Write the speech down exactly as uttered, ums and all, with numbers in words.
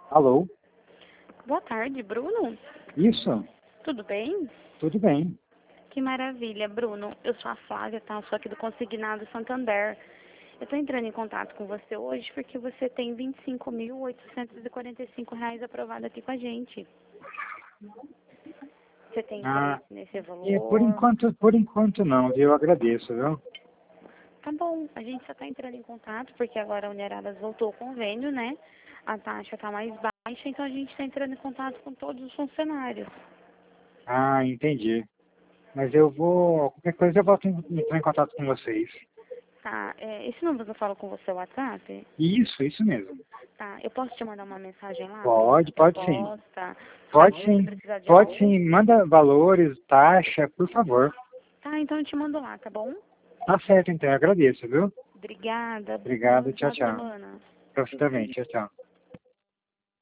Alô? Boa tarde, Bruno. Isso? Tudo bem? Tudo bem. Que maravilha, Bruno. Eu sou a Flávia, tá? Eu sou aqui do Consignado Santander. Eu estou entrando em contato com você hoje porque você tem vinte e cinco mil oitocentos e quarenta e cinco reais aprovado aqui com a gente. Você tem Ah, interesse nesse e por valor? enquanto, por enquanto não, viu? Eu agradeço, viu? Tá bom, a gente só está entrando em contato porque agora a Uneradas voltou ao convênio, né? A taxa está mais baixa, então a gente está entrando em contato com todos os funcionários. Ah, entendi. Mas eu vou, qualquer coisa eu volto em- entrar em contato com vocês. Tá, é, esse número que eu falo com você é o WhatsApp? Isso, isso mesmo. Tá, eu posso te mandar uma mensagem lá pedindo Pode, essa pode sim. proposta, caso Pode você sim. precisar de Pode algo? sim. Manda valores, taxa, por favor. Tá, então eu te mando lá, tá bom? Tá certo, então. Eu agradeço, viu? Obrigada. Obrigado. Bom Tchau, final de tchau. semana. Pra você também. Tchau, tchau.